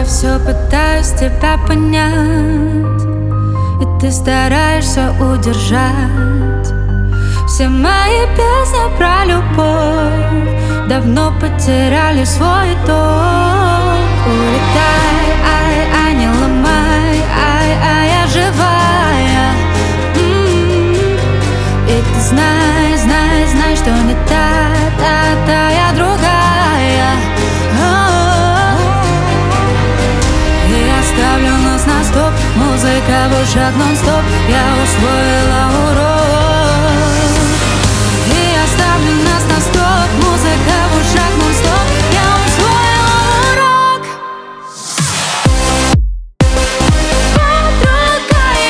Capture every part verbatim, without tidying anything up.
Я все пытаюсь тебя понять, и ты стараешься удержать. Все мои песни про любовь давно потеряли свой ток. Улетай, ай, ай, не ломай, ай, ай, я живая. М-м-м. И ты знай, знай, знай, что не та, та, та, я другая. И я ставлю нас на стоп, музыка в ушах нон-стоп. Я усвоила урок. И я ставлю нас на стоп, музыка в ушах нон-стоп. Я усвоила урок. Я другая.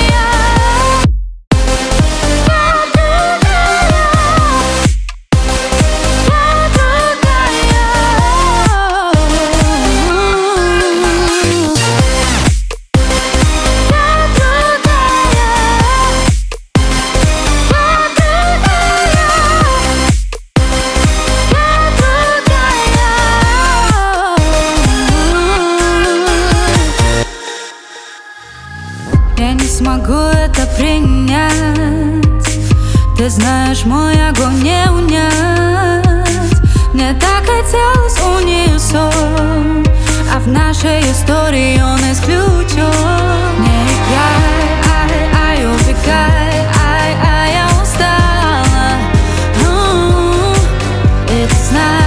Я другая. Я другая. Я не смогу это принять. Ты знаешь, мой огонь не унять. Мне так хотелось унисон, а в нашей истории он исключен. Не играй, ай, ай, убегай, ай, ай, я устала. М-м-м. И ты знаешь,